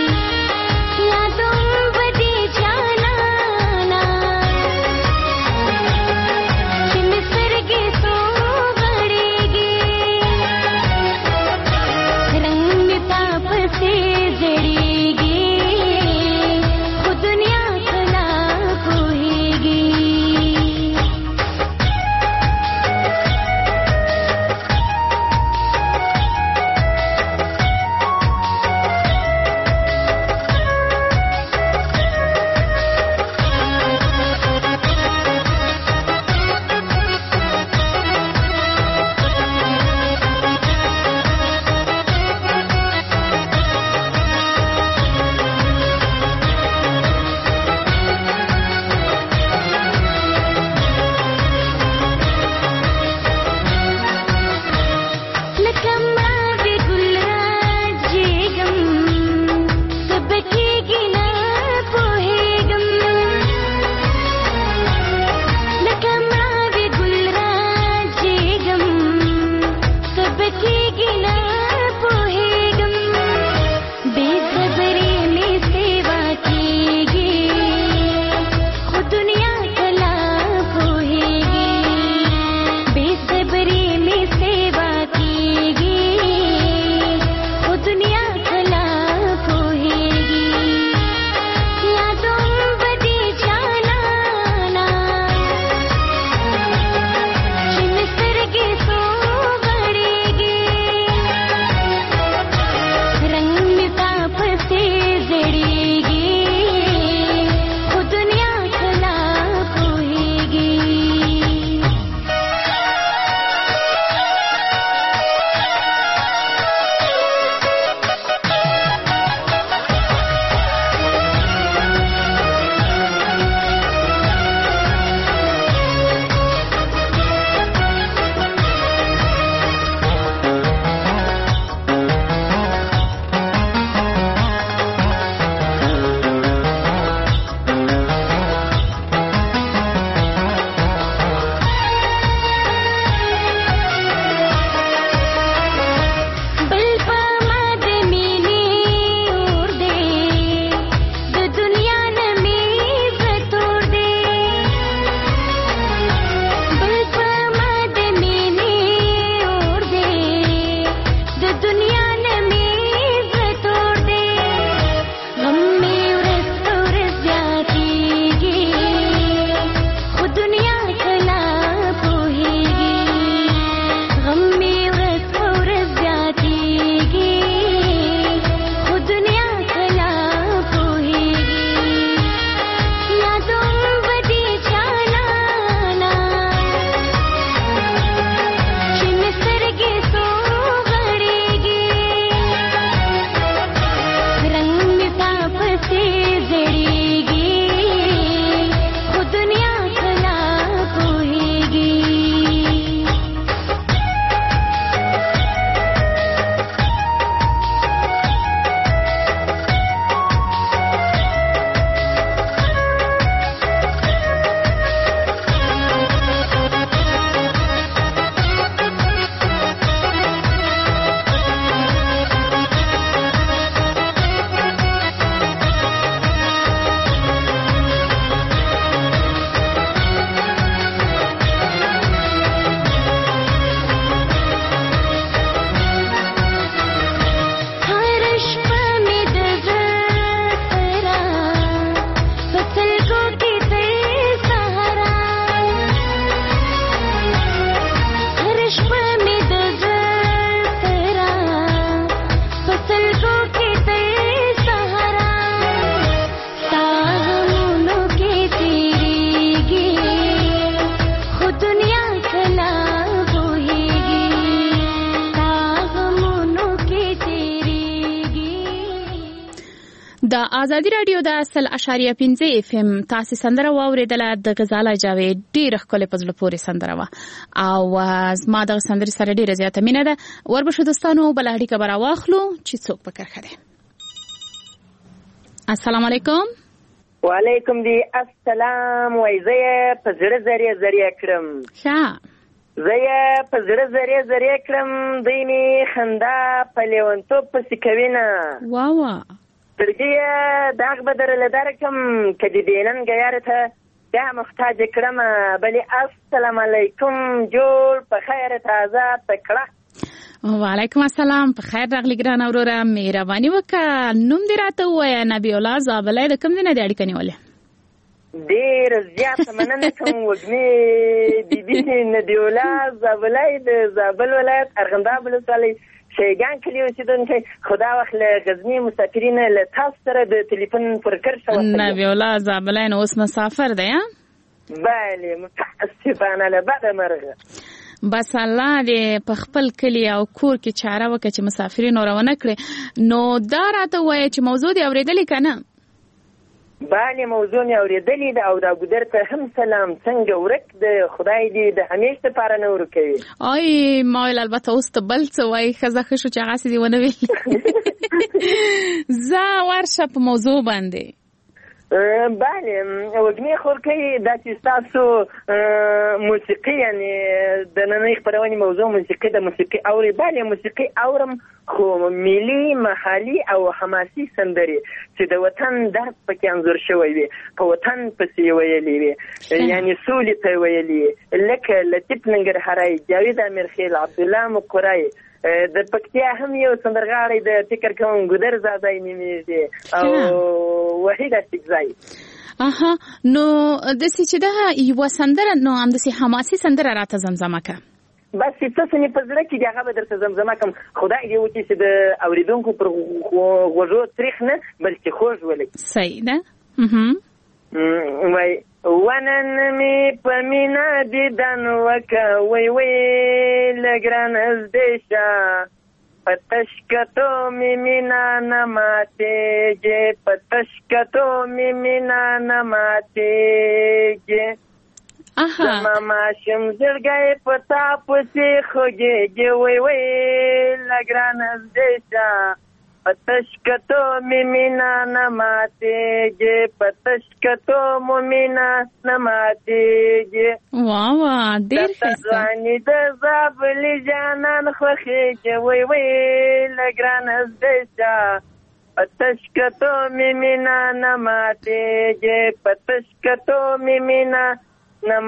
यादों बदी जाना ना चिन सरगे सो बढ़ेगी रंग पाप से जड़ेगी खुद दुनिया खला होएगी लकमा भी गुलराज गम सबकी गिना पोहेगम लकमा भी गुलराज गम सबकी गिना पोहेगम बेसब्री में सेवा कीगी खुद दुनिया खला पोहेगी बेसब्री में सेवा कीगी खुद दुनिया खला होएगी यादों बदी जाना ना चिन सरगे सो बढ़ेगी د ازادي رادیو د اصل اشاریه پنځه اف ام تاسو سندره واوریدله د غزاله جاوید ډیره ښکلې په زړه پورې سندره وه او زما د سندرې سره ډیره زیاته مینه ده. وربشو دوستانو بله اړیکه به راواخلو چې څوک په کرښه دی. السلام علیکم. وعلیکم دی السلام. وای زه یې په زړه زریې زریې کړم ښه زه یې په زړه زریې زریې کړم دوی مې خندا په لیونتوب پسې کوي نه وا وا ترګي داغ به درله درکم که دې بېننګه یاره ته بیا محتاج کړم بلې السلام علیکم جوړ په خیر تازه تکړه. وعلیکم السلام. په خیر راغلی ګرانه وروره مهرباني وکړه نوم دې راته ووایه. نبی الله زابلی د کوم ځای نه دې اړیکه نیولې؟ ډېر زیاته مننه کوم وږمې بیبي نبی الله زابلی د زابل ولایت ارغنداب ولسوالۍ شیګان کلي اوسېدونکی خدا وخت له غزني مسافرینه له تاسو سره د تلیفون پر کرښه وصل نبی الله زابلی نو اوس مسافر دی ها؟ بله متاسفانه له بده مرغه. بس الله دې په خپل کلی او کور کې چاره وکړي چې مسافرین ورونه کړي. نو دا راته وایي چې موضوع دې اورېدلې که نه؟ بله موضوع مې اورېدلې ده او دا ګودر ته هم سلام څنګه ورک د خدای دې د همیش دپاره نه ورکوي. آی ما ویل البته اوس ته بل څه وایي ښځه ښه شو چې هغسې دې ونه ویل. زه ورشه په موضوع باندې. بله وږمې خورکۍ دا چې ستاسو موسیقي یعنې د نننۍ خپرونې موضوع موسیقي د موسیقي اوري. بله موسیقي اورم خو ملي محلي او حماسي سندرې چې د وطن درد پکې انځور شوی وي په وطن پسې یې ویلې وي یعنې سولې ته یې ویلې لکه لطیف ننګرهاری جاوید امیرخیل عبدالله مقرای د پکتیا هم یو سندرغاړی د فکر کوم ګودر زادی نومیږي او وحید استقزای. اها نو داسې چې دا یوه سندره نو همداسې حماسي سندره راته زمزمه که. بس چې څه څه مې په زړه کې دي هغه به درته زمزمه کړم. خدای دې وکړي چې د اورېدونکو پر غوږو تریخ نه بلکې خوږ ولګي. صحیح ده. وای ونن مې په مینه دیدن وکه وی وی لګرانه زده شه په تشکتو مې مینه نه ماتېږي په تشکتو مې مینه نه ماتېږي زما ماشوم زړګی په تا پسې خوږېږي وی وی لګرانه زده شه په تشکتو مې مینه نه ماتېږي په تشکتو مو مینه نه ماتېږي. وا وا ډېر ښایسته. د ځواني د زابلي جانان خوښېږي وی وی لګرانه زده شه په تشکتو مې مینه نه ماتېږي په تشکتو مې مینه نه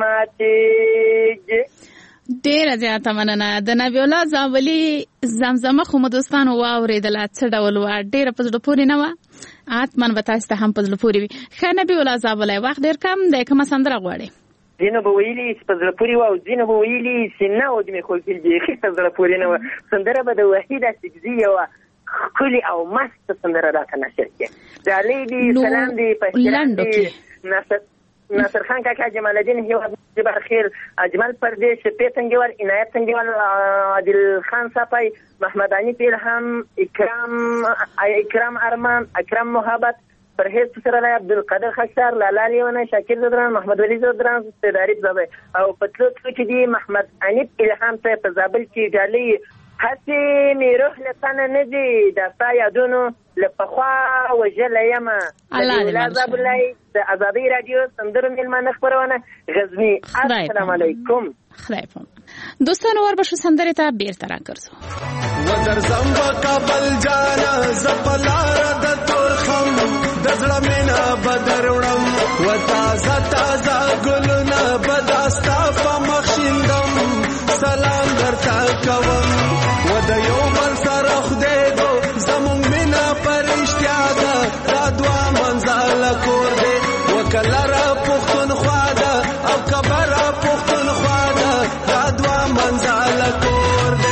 ماتېږي. ډیره زیاته مننه. د نبی الله زابلي زمزمه خو مو دوستانو واورېدله څه ډول وه ډیره په زړه پورې نه وه حتما به تاسو ته هم په زړه پورې وي. ښه نبی الله زابلی وخت ډېر کم دی کومه سندره غواړې؟ ځینو به ویلي چې په زړه پورې وه او ځینو به ویلي چې نه وږمې خورکۍ بیخي په زړه پورې نه وه. سندره به د وحید استقزي یوه ښکلې او مسته سندره راته نشر کړې. ډالۍ دي سلام دي په احترام دي نصر ناصر خان کاکا جمال الدین هیواد جبر خیر اجمل پردیش شفیع تنگیوال عنایت تنگیوال عادل خان صافی محمد عنی پیلهام اکرام اکرام ارمان اکرام محبت پرهیز پسرالای عبدالقادر خشار لالا لیونه شاکر زدران محمد ولی زدران استداریب زبی او پتلو تلو که دی محمد عنی پیلهام تا په زابل کې ډالۍ هسې مې روح له تنه نه دي د ستا یادونو له پخوا وژلی یمه. نبیالله زابلی د ازادۍ راډیو سندرو میلمانه خپرونه غزني. السلام علیکم. خدای پام. دوستانو وربشو سندرې ته بیرته راګرځو. ودرځم په کابل جانه زه په لاره د تورخم د زړه مینه به دروړم و تازه تازه ګلونه به دا ستا په مخ شیندم سلام درته کوم و د یو بل سره خدای دو زمونږ مینه په رښتیا ده دا دوه منزله کور دی و که لره پښتونخوا ده او که بره پښتونخوا ده دا دوه منزله کور دی.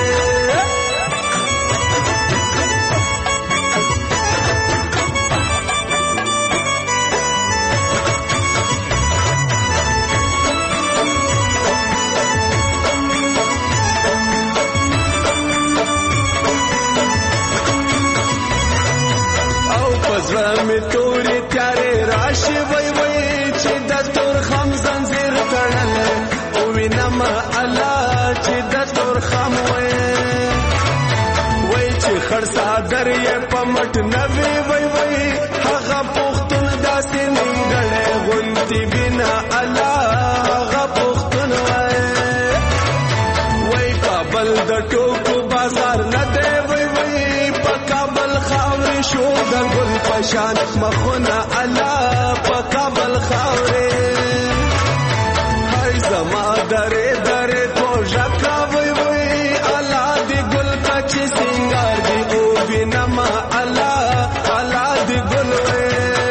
می تورې تیارې راشي وای وای چې د تور خم زنځیر تړلې او وینم الله چې د تور خم وای وای چې خړ صادر یې پمټ نوي وای وای هغه پختون داسې نیندړې غونتی بنا الله هغه پختون وای وای کابل د ټوکو بازار نه دی وای وای په کابل خاورې شو د ګل پشان مخونه الله په کابل خاورې هاي زما درې درې توجه کوي وای الله دې ګل کچ سنگار دی او بنما الله الله دې ګل وای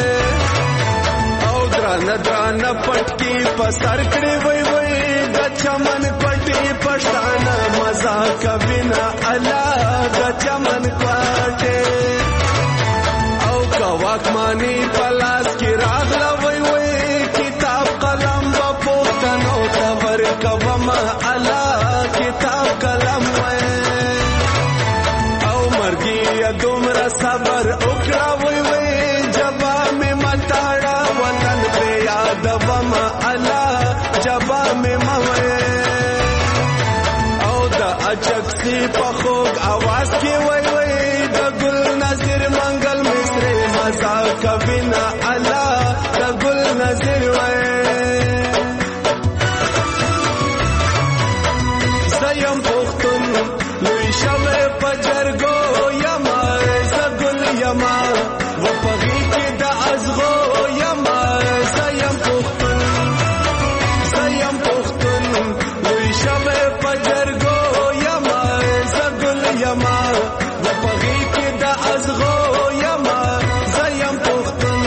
او دران دران پټي په سر کړې وای وای د چمن پټي پښتانه مزا کوینا الله د چمن پټي او کواک مانی پلاس کی راغلا وای وای کتاب قلم په پښتنو خبر کوما الله کتاب قلم وای او مرګي دومره صبر وکړه وای وای جبا می متاړه وطن په یاد وما الله جبا می موي او د اچکسی په خوږ आवाज کې وای وای د ګل نظر منګل مصری مزا کوینا الله د ګل نظر وای زیم پختون لوی شمه پجرګو یما زګل یما و پغی کې د ازغو یما زیم پختون زیم پختون لوی شمه پجرګو یما زګل یما و پغی کې د ازغو یما زیم پختون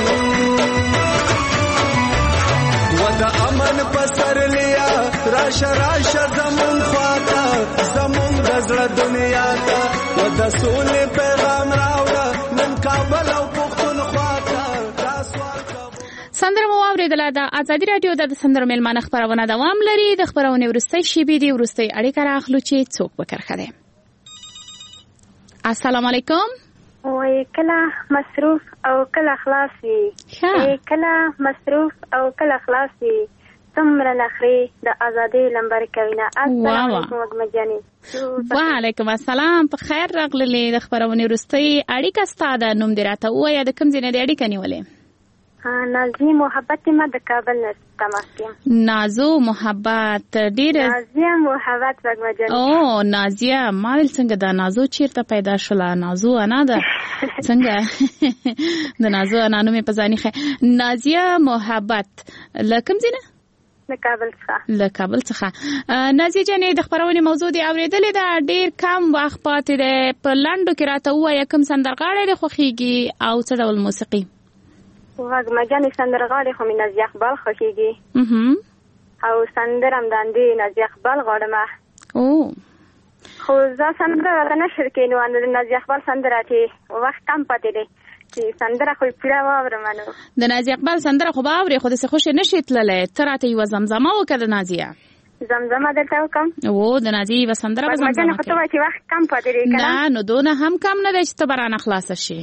و د امن پسر لیا راشه راشه زمون خواته زمون غزړه دنیا ته و د سولې پیغام راوړه نن کابل او پښتون خواته دا سوال سندره مو واورېدله. د ازادي راډیو د سندرو میلمانه خپرونه دوام لري. د خپرونې وروستۍ شیبې دي وروستۍ اړیکه راخلو چې څوک به کرښه دی. السلام علیکم. وای کله مصروف او کله خلاص وي کله مصروف او کله خلاص وي څومره نخري د ازادي لمبر کوینه. السلام علیکم وګمجانی. وعلیکم السلام. په خیر راغللې. د خبرونې وروستۍ اړیکه ستاسو نوم دی راته وایي د کوم ځای نه دی اړیکه نیولې؟ نازي محبت ما د کابل نه تماس یم. نازو محبت ډیر نازیه محبت وګمجانی. او نازیه ما ول څنګه د نازو چیرته پیدا شوله؟ نازو انا ده څنګه د نازو انا نوم په ځاني خه. نازیه محبت لکم زینه له کابل څخه له کابل څخه. نازیه جانې د خبرونې موضوع دی اورېدلې ده ډیر کم وخت پاتې ده. په لنډو کې راته وایه کوم سندرغاړی د خوښیږي او څه ډول موسیقي؟ وګمجانی سندرغاړی خو مې نازیه اقبال خوښیږي او سندره هم داندې نازیه اقبال غواړم. او خو زه سندره نشر کې نو د نازیه اقبال سندره چې وخت کم پاتې دی چې سندره خو پوره واورم. نو د نازیه اقبال سندره خو به اورې خو داسې خوشې نشي تللی. ته راته یوه زمزمه وکړه د نازیه. زمزمه درته وکړم؟ او د نازیه یوه سندره به زمزمه کړې. خو ته چې وخت کم پاتې دی که نه نو دونه هم کم نه دی چې ته به رانه خلاصه شي.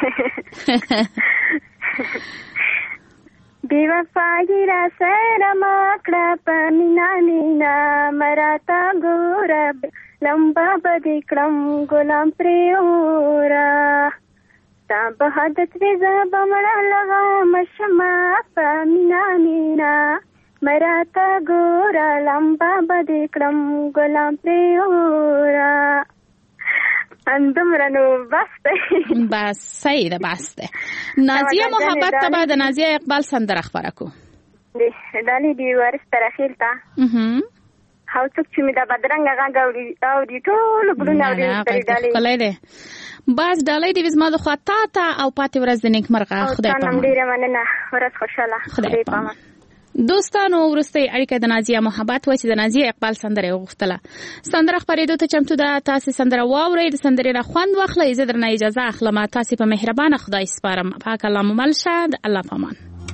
بی وفایی را سره ما کړه په مینا مینا مراته ګوره لمبا به دې کړم ګلام پرې اوره تا به حدت وې زه به مړه لغم شمه په مینا مینا مراته ګوره لمبا به دې کړم ګلام پرې اوره. اندمره نو بس دی. بس صحیح ده بس ده. نازیه محبت ته به د نازیه اقبال سندره خپره کو. ډالۍ دې ورسته راخیل ته او څوک چې مې دا بدرنګه غږ اوري ټولو ګلونه اوري ډالۍ ښکلی دی. بس ډالۍ دې زما د خوا تا ته او پاتې ورځ د نیکمرغه. خدای پامان. ډېره مننه. ورځ خوشحاله. خدای پامان. دوستانو وروستۍ اړیکه د نازیه محبت و چې د نازیه اقبال سندره یې وغوښتله. سندره خپرېدو ته چمتو ده. تاسې سندره واورئ. د سندرې نه خوند واخلئ. زه درنه اجازه اخلم. تاسې په مهربانه خدای سپارم. پاک الله مو مل شه. د الله پامان.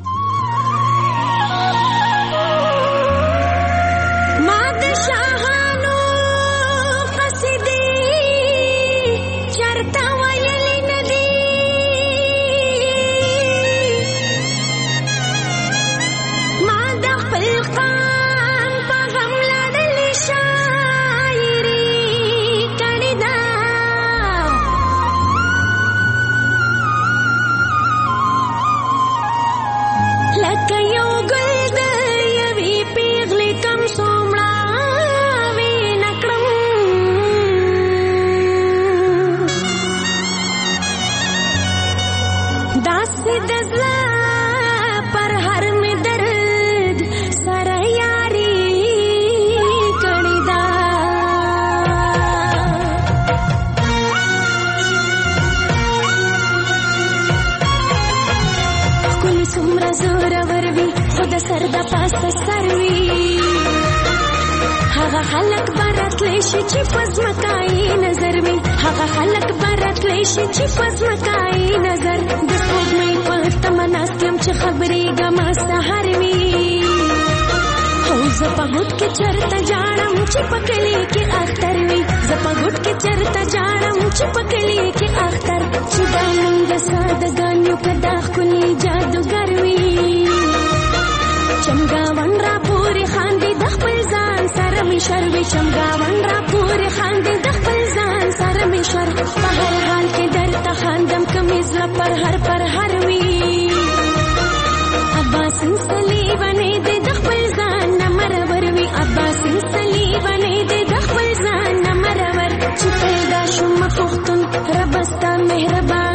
ما د شاهانو قصیدې چرته ویلې نه دي څومره زورور وي خو د سر د پاسه سر وي هغه خلک به راتلی شي چې په ځمکایي نظر وي هغه خلک به راتلی شي چې په ځمکایي نظر د سپوږمۍ په تمه ناست یم چې خبرېږمه سهار وي او زه په غوټ کې چرته جاړم چې په کلي کې اختر وي زه په غوټ کې چرته جاړم چې په کلي کې اختر چې دا مونږ د سادګان یو که دا ښکلي جادوګر وي چمګاون را پورې خاندي د خپل ځان سره مې شر وي چمګاون را پورې خاندي د خپل ځان سره مې شر په هر حال کې درته خاندم که مې زړه پر هر پر هر وي عباسین صلیبانې دې د خپل ځان نه مرور وي عباسین صلیبانې دې د خپل ځان نه مرور چې پیدا شوم پښتون رب ستا مهربان